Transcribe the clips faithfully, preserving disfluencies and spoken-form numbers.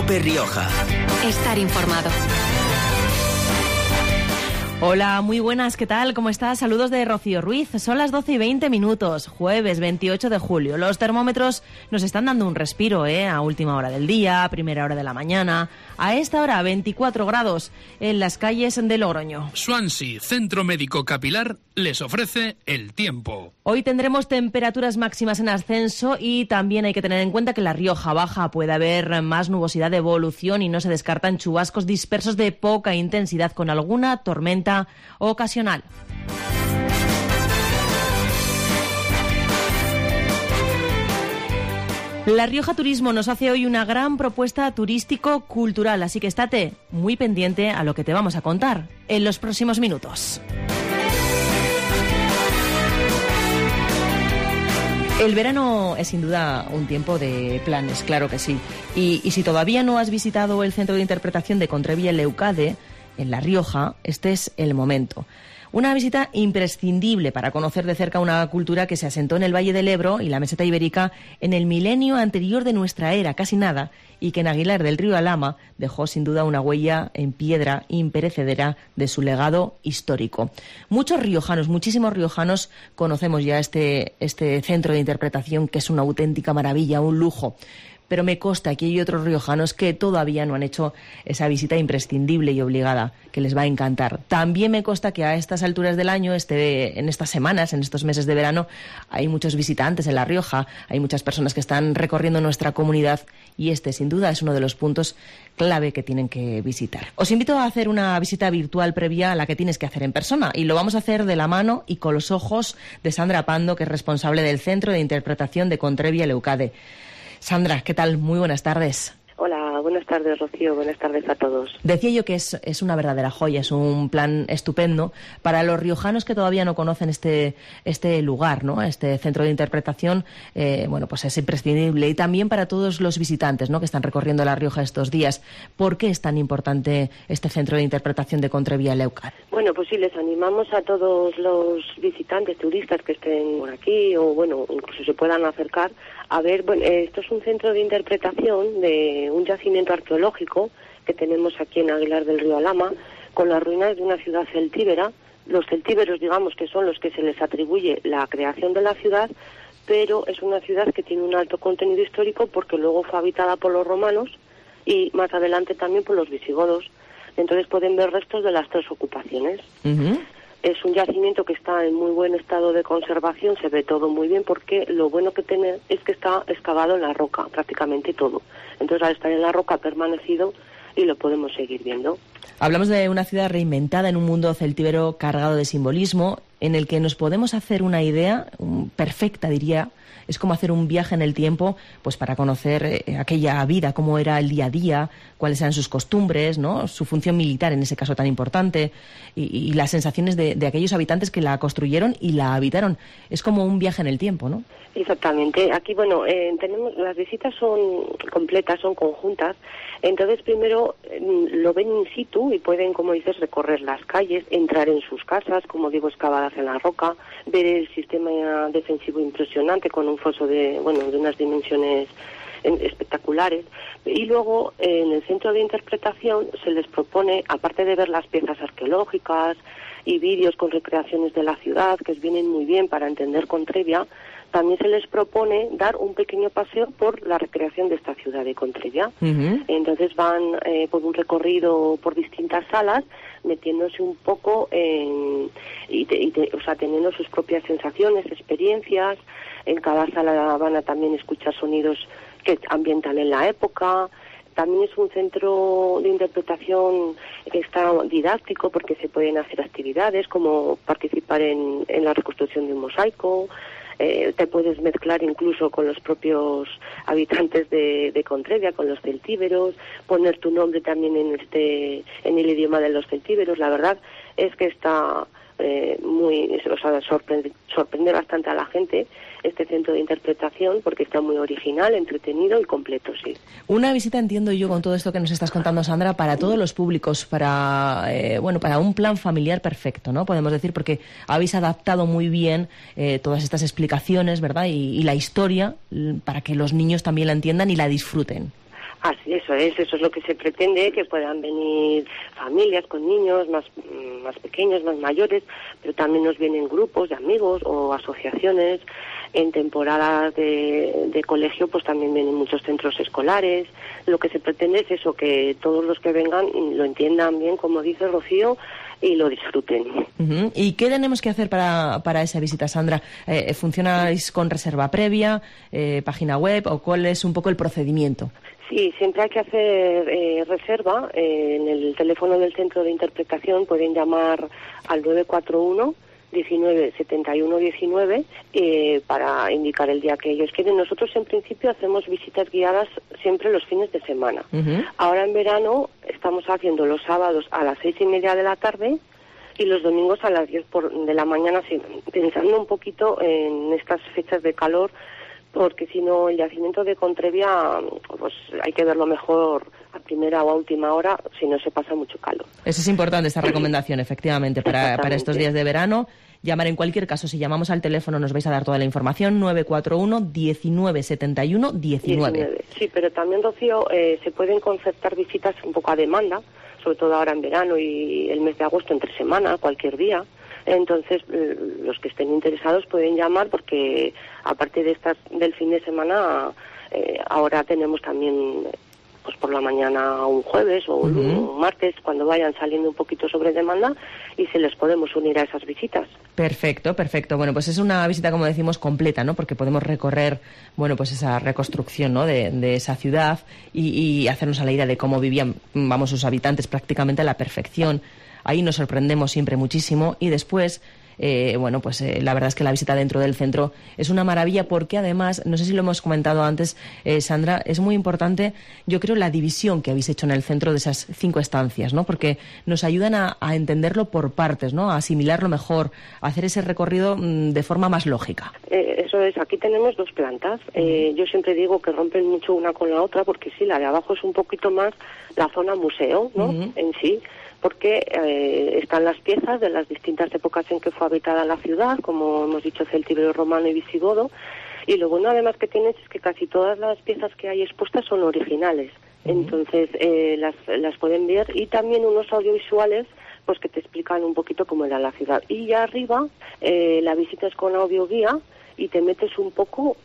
COPE Rioja. Estar informado. Hola, muy buenas, ¿qué tal? ¿Cómo estás? Saludos de Rocío Ruiz. Son las doce y veinte minutos, jueves veintiocho de julio. Los termómetros nos están dando un respiro, ¿eh? A última hora del día, a primera hora de la mañana. A esta hora, veinticuatro grados en las calles de Logroño. Swansea, Centro Médico Capilar, les ofrece el tiempo. Hoy tendremos temperaturas máximas en ascenso y también hay que tener en cuenta que en la Rioja Baja puede haber más nubosidad de evolución y no se descartan chubascos dispersos de poca intensidad con alguna tormenta ocasional. La Rioja Turismo nos hace hoy una gran propuesta turístico-cultural, así que estate muy pendiente a lo que te vamos a contar en los próximos minutos. El verano es sin duda un tiempo de planes, claro que sí. Y, y si todavía no has visitado el Centro de Interpretación de Contrevia Leucade, en La Rioja, este es el momento. Una visita imprescindible para conocer de cerca una cultura que se asentó en el Valle del Ebro y la meseta ibérica en el milenio anterior de nuestra era, casi nada, y que en Aguilar del Río Alhama dejó sin duda una huella en piedra imperecedera de su legado histórico. Muchos riojanos, muchísimos riojanos, conocemos ya este, este centro de interpretación que es una auténtica maravilla, un lujo. Pero me consta que hay otros riojanos que todavía no han hecho esa visita imprescindible y obligada, que les va a encantar. También me consta que a estas alturas del año, este, en estas semanas, en estos meses de verano, hay muchos visitantes en La Rioja, hay muchas personas que están recorriendo nuestra comunidad y este, sin duda, es uno de los puntos clave que tienen que visitar. Os invito a hacer una visita virtual previa a la que tienes que hacer en persona y lo vamos a hacer de la mano y con los ojos de Sandra Pando, que es responsable del Centro de Interpretación de Contrevia Leucade. Sandra, ¿qué tal? Muy buenas tardes. Hola, buenas tardes, Rocío. Buenas tardes a todos. Decía yo que es, es una verdadera joya, es un plan estupendo para los riojanos que todavía no conocen este, este lugar, ¿no? Este centro de interpretación, eh, bueno, pues es imprescindible. Y también para todos los visitantes, ¿no?, que están recorriendo La Rioja estos días. ¿Por qué es tan importante este centro de interpretación de Contrevia Leucade? Bueno, pues sí, les animamos a todos los visitantes, turistas que estén por aquí o, bueno, incluso se puedan acercar a ver. Bueno, esto es un centro de interpretación de un yacimiento arqueológico que tenemos aquí en Aguilar del Río Alhama, con las ruinas de una ciudad celtíbera. Los celtíberos, digamos, que son los que se les atribuye la creación de la ciudad, pero es una ciudad que tiene un alto contenido histórico porque luego fue habitada por los romanos y más adelante también por los visigodos. Entonces pueden ver restos de las tres ocupaciones. Uh-huh. Es un yacimiento que está en muy buen estado de conservación, se ve todo muy bien porque lo bueno que tiene es que está excavado en la roca, prácticamente todo. Entonces al estar en la roca ha permanecido y lo podemos seguir viendo. Hablamos de una ciudad reinventada en un mundo celtíbero cargado de simbolismo, en el que nos podemos hacer una idea um, perfecta, diría. Es como hacer un viaje en el tiempo, pues para conocer eh, aquella vida, cómo era el día a día, cuáles eran sus costumbres, ¿no?, su función militar en ese caso tan importante, y, y las sensaciones de, de aquellos habitantes que la construyeron y la habitaron. Es como un viaje en el tiempo, ¿no? Exactamente. Aquí, bueno, eh, tenemos las visitas son completas, son conjuntas. Entonces, primero eh, lo ven in situ y pueden, como dices, recorrer las calles, entrar en sus casas, como digo, excavadas en la roca, ver el sistema defensivo impresionante con un foso de, bueno, de unas dimensiones espectaculares. Y luego, eh, en el centro de interpretación se les propone, aparte de ver las piezas arqueológicas y vídeos con recreaciones de la ciudad, que vienen muy bien para entender Contrevia, también se les propone dar un pequeño paseo por la recreación de esta ciudad de Contrevia. Uh-huh. Entonces van eh, por un recorrido por distintas salas, metiéndose un poco en, y te, y te, o sea, teniendo sus propias sensaciones, experiencias. En cada sala van a también escuchar sonidos que ambientan en la época. También es un centro de interpretación que está didáctico porque se pueden hacer actividades como participar en, en la reconstrucción de un mosaico. Eh, te puedes mezclar incluso con los propios habitantes de, de Contrevia, con los celtíberos, poner tu nombre también en este en el idioma de los celtíberos. La verdad es que está eh, muy, o sea, sorprende, sorprende bastante a la gente este centro de interpretación porque está muy original, entretenido y completo, sí. Una visita, entiendo yo, con todo esto que nos estás contando, Sandra, para todos los públicos, para eh, bueno, para un plan familiar perfecto, ¿no? Podemos decir, porque habéis adaptado muy bien eh, todas estas explicaciones, ¿verdad? Y, y la historia para que los niños también la entiendan y la disfruten. Así, eso es, eso es lo que se pretende, que puedan venir familias con niños más, más pequeños, más mayores, pero también nos vienen grupos de amigos o asociaciones. En temporadas de, de colegio pues también vienen muchos centros escolares. Lo que se pretende es eso, que todos los que vengan lo entiendan bien, como dice Rocío, y lo disfruten. Uh-huh. ¿Y qué tenemos que hacer para, para esa visita, Sandra? Eh, ¿Funcionáis con reserva previa, eh, página web, o cuál es un poco el procedimiento? Sí, siempre hay que hacer eh, reserva. Eh, en el teléfono del centro de interpretación pueden llamar al nueve cuatro uno, diecinueve, setenta y uno, diecinueve eh, para indicar el día que ellos quieren. Nosotros en principio hacemos visitas guiadas siempre los fines de semana. Uh-huh. Ahora en verano estamos haciendo los sábados a las seis y media de la tarde y los domingos a las diez por, de la mañana, pensando un poquito en estas fechas de calor, porque si no el yacimiento de Contrevia pues hay que verlo mejor a primera o a última hora, si no se pasa mucho calor. Eso es importante, esta recomendación, efectivamente, para, para estos días de verano. Llamar en cualquier caso, si llamamos al teléfono nos vais a dar toda la información, nueve cuatro uno, diecinueve, setenta y uno, diecinueve. Sí, pero también, Rocío, eh, se pueden concertar visitas un poco a demanda, sobre todo ahora en verano y el mes de agosto, entre semana, cualquier día. Entonces, los que estén interesados pueden llamar, porque aparte de estas del fin de semana, eh, ahora tenemos también pues por la mañana un jueves o un, uh-huh. un martes, cuando vayan saliendo un poquito sobre demanda, y se les podemos unir a esas visitas. Perfecto, perfecto. Bueno, pues es una visita, como decimos, completa, ¿no? Porque podemos recorrer, bueno, pues esa reconstrucción, ¿no? De, de esa ciudad y, y hacernos a la idea de cómo vivían, vamos, sus habitantes prácticamente a la perfección. Ahí nos sorprendemos siempre muchísimo y después, eh, bueno, pues eh, la verdad es que la visita dentro del centro es una maravilla, porque además, no sé si lo hemos comentado antes, eh, Sandra, es muy importante, yo creo, la división que habéis hecho en el centro de esas cinco estancias, ¿no? Porque nos ayudan a, a entenderlo por partes, ¿no? A asimilarlo mejor, a hacer ese recorrido mmm, de forma más lógica. Eh, eso es, aquí tenemos dos plantas. Eh, yo siempre digo que rompen mucho una con la otra, porque sí, la de abajo es un poquito más la zona museo, ¿no? Uh-huh. En sí, porque eh, están las piezas de las distintas épocas en que fue habitada la ciudad, como hemos dicho, celtíbero, romano y visigodo, y lo bueno además que tienes es que casi todas las piezas que hay expuestas son originales, uh-huh. Entonces eh, las, las pueden ver, y también unos audiovisuales pues que te explican un poquito cómo era la ciudad. Y ya arriba eh, la visita es con audioguía y te metes un poco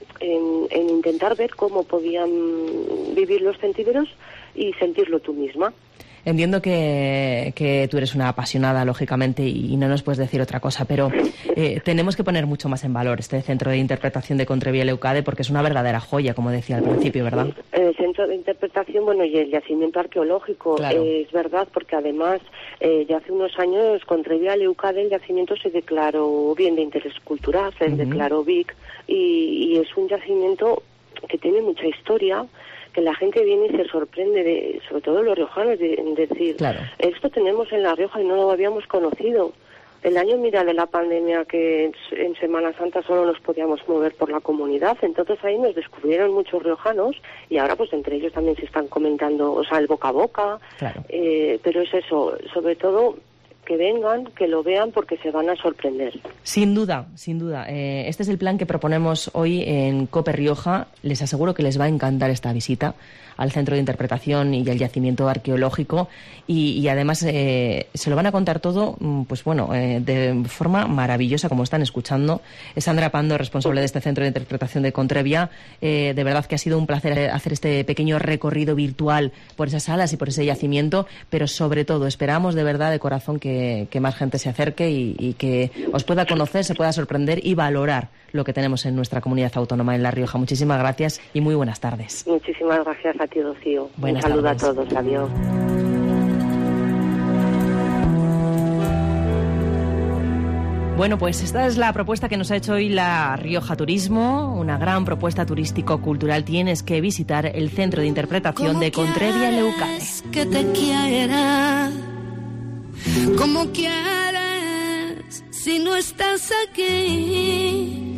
en, en intentar ver cómo podían vivir los celtíberos y sentirlo tú misma. Entiendo que, que tú eres una apasionada, lógicamente, y no nos puedes decir otra cosa, pero eh, tenemos que poner mucho más en valor este centro de interpretación de Contrevia Leucade, porque es una verdadera joya, como decía al principio, ¿verdad? El centro de interpretación, bueno, y el yacimiento arqueológico, claro. eh, es verdad, porque además eh, ya hace unos años Contrevia Leucade, el yacimiento se declaró bien de interés cultural, se uh-huh. declaró B I C, y, y es un yacimiento que tiene mucha historia, que la gente viene y se sorprende, de, sobre todo los riojanos, de, de decir, claro. Esto tenemos en La Rioja y no lo habíamos conocido. El año, mira, de la pandemia, que en Semana Santa solo nos podíamos mover por la comunidad, entonces ahí nos descubrieron muchos riojanos, y ahora pues entre ellos también se están comentando, o sea, el boca a boca, claro. eh, pero es eso, sobre todo que vengan, que lo vean, porque se van a sorprender. Sin duda, sin duda. Eh, este es el plan que proponemos hoy en COPE Rioja. Les aseguro que les va a encantar esta visita al centro de interpretación y al yacimiento arqueológico, y, y además eh, se lo van a contar todo, pues bueno, eh, de forma maravillosa, como están escuchando. Es Sandra Pando, responsable de este centro de interpretación de Contrevia. Eh, de verdad que ha sido un placer hacer este pequeño recorrido virtual por esas salas y por ese yacimiento, pero sobre todo esperamos de verdad, de corazón, que, que más gente se acerque y, y que os pueda conocer, se pueda sorprender y valorar lo que tenemos en nuestra comunidad autónoma en La Rioja. Muchísimas gracias y muy buenas tardes. Muchísimas gracias a ti, Rocío. Buenas Un saludo tardes. a todos. Adiós. Bueno, pues esta es la propuesta que nos ha hecho hoy La Rioja Turismo, una gran propuesta turístico-cultural. Tienes que visitar el centro de interpretación de Contrevia Leucade. Que te quiera, como quieres, si no estás aquí.